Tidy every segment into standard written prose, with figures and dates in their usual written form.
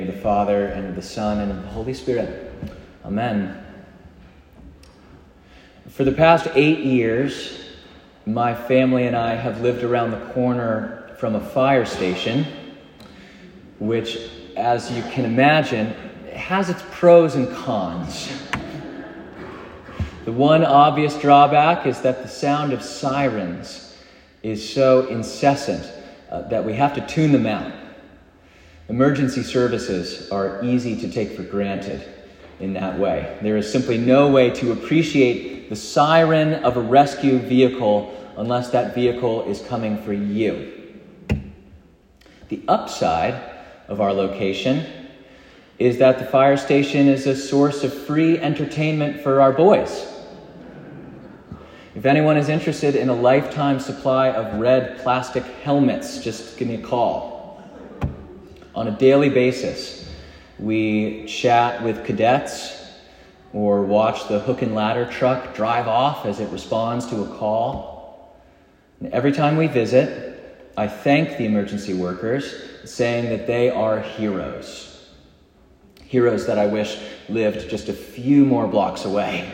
The Father, and of the Son, and of the Holy Spirit. Amen. For the past 8 years, my family and I have lived around the corner from a fire station, which, as you can imagine, has its pros and cons. The one obvious drawback is that the sound of sirens is so incessant that we have to tune them out. Emergency services are easy to take for granted in that way. There is simply no way to appreciate the siren of a rescue vehicle unless that vehicle is coming for you. The upside of our location is that the fire station is a source of free entertainment for our boys. If anyone is interested in a lifetime supply of red plastic helmets, just give me a call. On a daily basis, we chat with cadets or watch the hook and ladder truck drive off as it responds to a call. And every time we visit, I thank the emergency workers, saying that they are heroes. Heroes that I wish lived just a few more blocks away.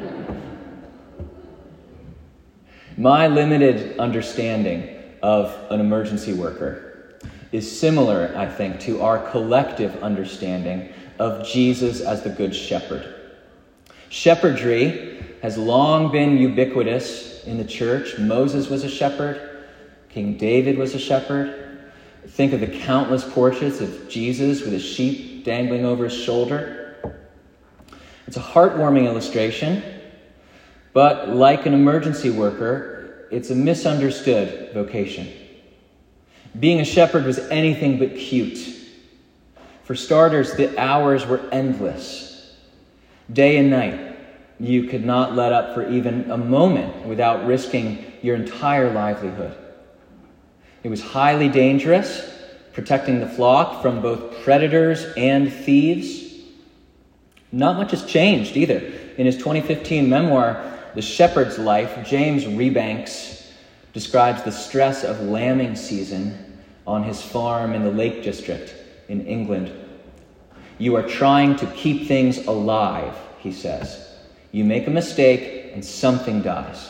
My limited understanding of an emergency worker is similar, I think, to our collective understanding of Jesus as the Good Shepherd. Shepherdry has long been ubiquitous in the church. Moses was a shepherd. King David was a shepherd. Think of the countless portraits of Jesus with a sheep dangling over his shoulder. It's a heartwarming illustration, but like an emergency worker, it's a misunderstood vocation. Being a shepherd was anything but cute. For starters, the hours were endless. Day and night, you could not let up for even a moment without risking your entire livelihood. It was highly dangerous, protecting the flock from both predators and thieves. Not much has changed either. In his 2015 memoir, The Shepherd's Life, James Rebanks describes the stress of lambing season on his farm in the Lake District in England. You are trying to keep things alive, he says. You make a mistake and something dies.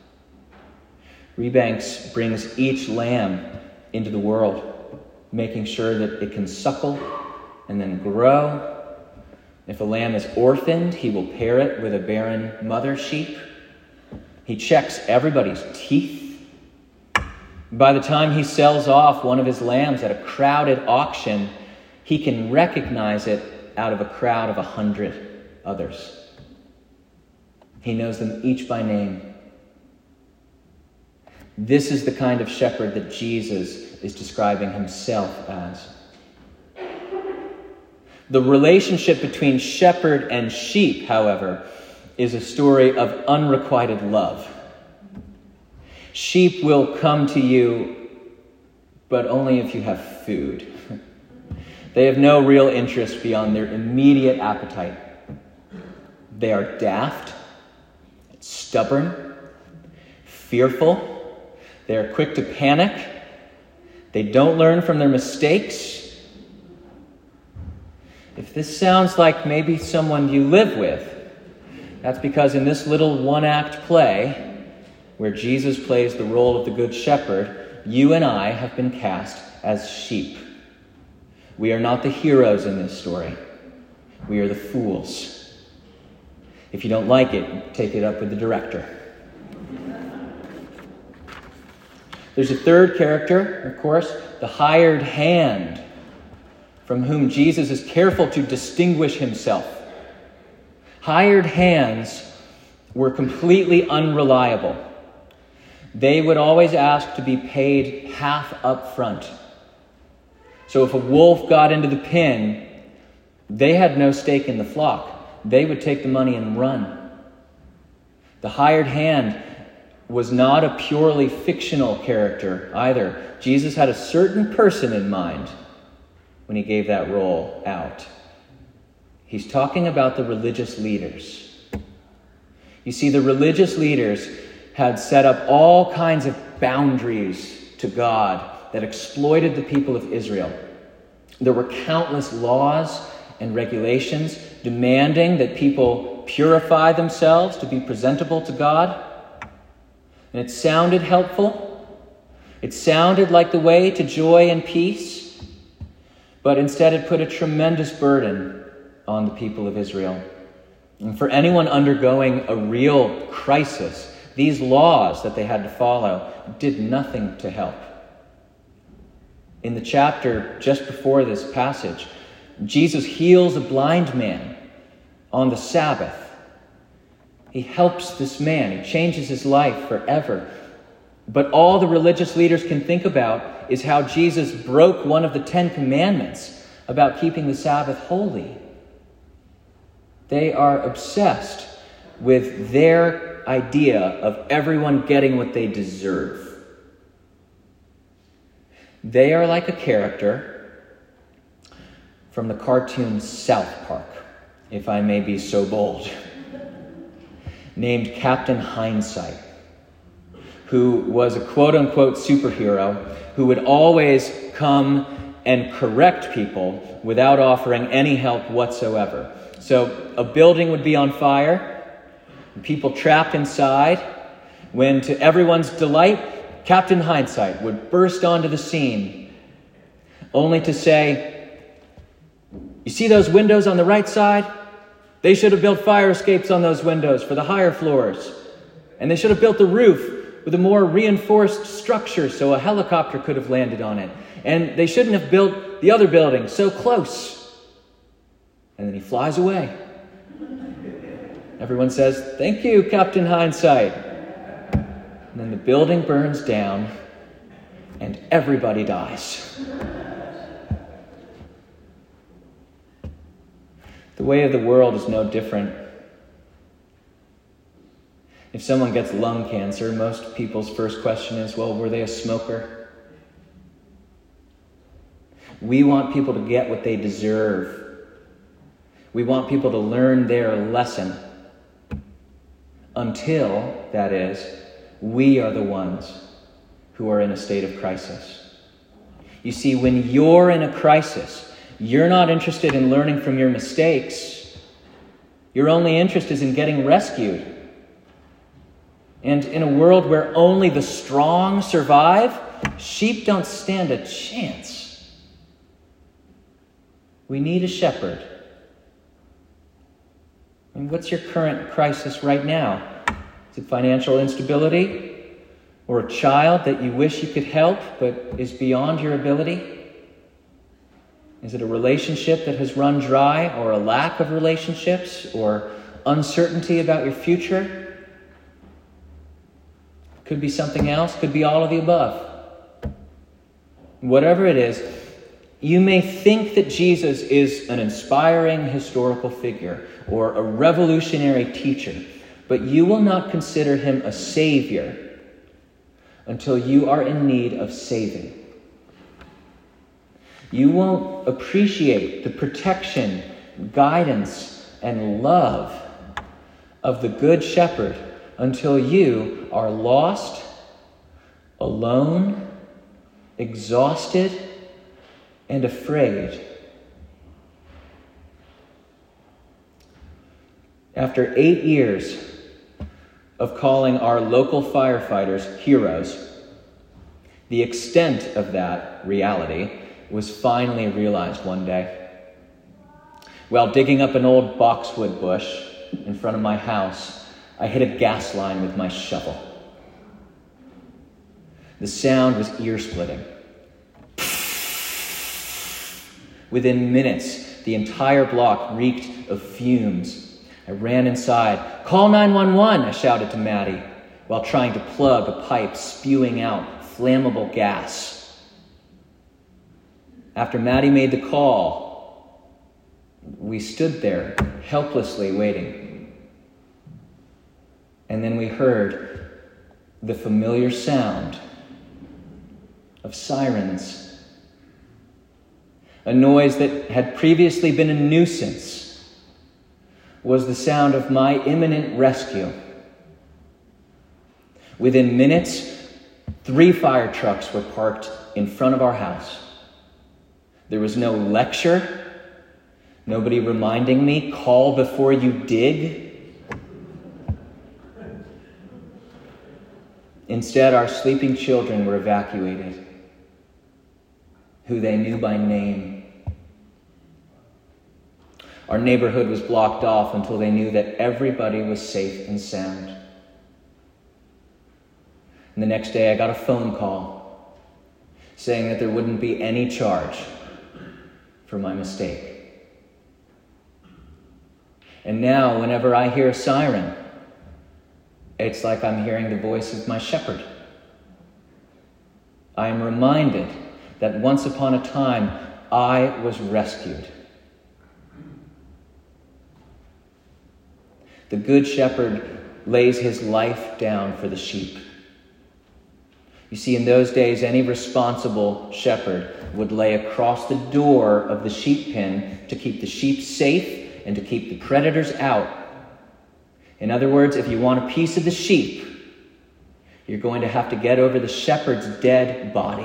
Rebanks brings each lamb into the world, making sure that it can suckle and then grow. If a lamb is orphaned, he will pair it with a barren mother sheep. He checks everybody's teeth. By the time he sells off one of his lambs at a crowded auction, he can recognize it out of a crowd of 100 others. He knows them each by name. This is the kind of shepherd that Jesus is describing himself as. The relationship between shepherd and sheep, however, is a story of unrequited love. Sheep will come to you, but only if you have food. They have no real interest beyond their immediate appetite. They are daft, stubborn, fearful. They are quick to panic. They don't learn from their mistakes. If this sounds like maybe someone you live with, that's because in this little one-act play, where Jesus plays the role of the Good Shepherd, you and I have been cast as sheep. We are not the heroes in this story. We are the fools. If you don't like it, take it up with the director. There's a third character, of course, the hired hand, from whom Jesus is careful to distinguish himself. Hired hands were completely unreliable. They would always ask to be paid half up front. So if a wolf got into the pen, they had no stake in the flock. They would take the money and run. The hired hand was not a purely fictional character either. Jesus had a certain person in mind when he gave that role out. He's talking about the religious leaders. You see, the religious leaders had set up all kinds of boundaries to God that exploited the people of Israel. There were countless laws and regulations demanding that people purify themselves to be presentable to God. And it sounded helpful. It sounded like the way to joy and peace. But instead it put a tremendous burden on the people of Israel. And for anyone undergoing a real crisis, these laws that they had to follow did nothing to help. In the chapter just before this passage, Jesus heals a blind man on the Sabbath. He helps this man. He changes his life forever. But all the religious leaders can think about is how Jesus broke one of the 10 commandments about keeping the Sabbath holy. They are obsessed with their idea of everyone getting what they deserve. They are like a character from the cartoon South Park, if I may be so bold, named Captain Hindsight, who was a quote-unquote superhero who would always come and correct people without offering any help whatsoever. So a building would be on fire, and people trapped inside, when to everyone's delight, Captain Hindsight would burst onto the scene, only to say, "You see those windows on the right side? They should have built fire escapes on those windows for the higher floors. And they should have built the roof with a more reinforced structure so a helicopter could have landed on it. And they shouldn't have built the other building so close." And then he flies away. Everyone says, "Thank you, Captain Hindsight." And then the building burns down and everybody dies. The way of the world is no different. If someone gets lung cancer, most people's first question is, well, were they a smoker? We want people to get what they deserve. We want people to learn their lesson. Until, that is, we are the ones who are in a state of crisis. You see, when you're in a crisis, you're not interested in learning from your mistakes. Your only interest is in getting rescued. And in a world where only the strong survive, sheep don't stand a chance. We need a shepherd. And what's your current crisis right now? Is it financial instability? Or a child that you wish you could help but is beyond your ability? Is it a relationship that has run dry, or a lack of relationships, or uncertainty about your future? Could be something else, could be all of the above. Whatever it is, you may think that Jesus is an inspiring historical figure or a revolutionary teacher, but you will not consider him a savior until you are in need of saving. You won't appreciate the protection, guidance, and love of the Good Shepherd until you are lost, alone, exhausted, and afraid. After 8 years of calling our local firefighters heroes, the extent of that reality was finally realized one day. While digging up an old boxwood bush in front of my house, I hit a gas line with my shovel. The sound was ear-splitting. Within minutes, the entire block reeked of fumes. I ran inside. "Call 911, I shouted to Maddie, while trying to plug a pipe spewing out flammable gas. After Maddie made the call, we stood there, helplessly waiting. And then we heard the familiar sound of sirens. A noise that had previously been a nuisance was the sound of my imminent rescue. Within minutes, 3 fire trucks were parked in front of our house. There was no lecture, nobody reminding me, call before you dig. Instead, our sleeping children were evacuated, who they knew by name. Our neighborhood was blocked off until they knew that everybody was safe and sound. And the next day I got a phone call saying that there wouldn't be any charge for my mistake. And now, whenever I hear a siren, it's like I'm hearing the voice of my shepherd. I am reminded that once upon a time I was rescued. The good shepherd lays his life down for the sheep. You see, in those days, any responsible shepherd would lay across the door of the sheep pen to keep the sheep safe and to keep the predators out. In other words, if you want a piece of the sheep, you're going to have to get over the shepherd's dead body.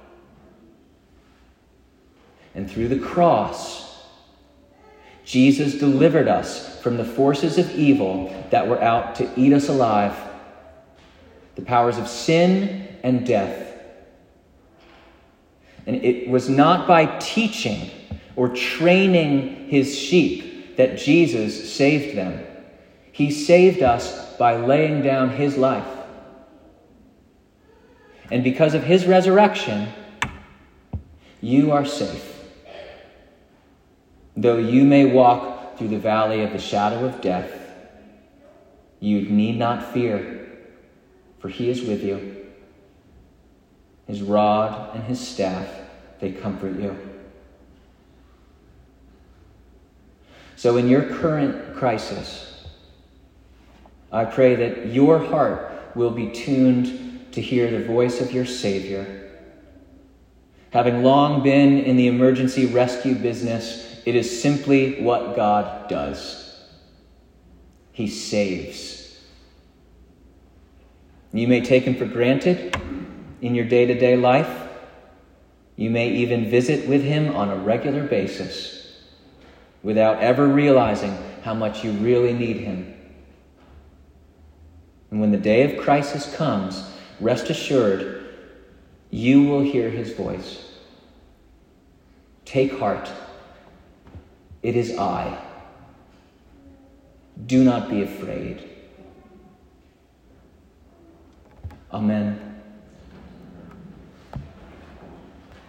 And through the cross, Jesus delivered us from the forces of evil that were out to eat us alive, the powers of sin and death. And it was not by teaching or training his sheep that Jesus saved them. He saved us by laying down his life. And because of his resurrection, you are safe. Though you may walk through the valley of the shadow of death, you need not fear, for he is with you. His rod and his staff, they comfort you. So in your current crisis, I pray that your heart will be tuned to hear the voice of your Savior. Having long been in the emergency rescue business, it is simply what God does. He saves. You may take him for granted in your day-to-day life. You may even visit with him on a regular basis without ever realizing how much you really need him. And when the day of crisis comes, rest assured, you will hear his voice. Take heart. It is I. Do not be afraid. Amen.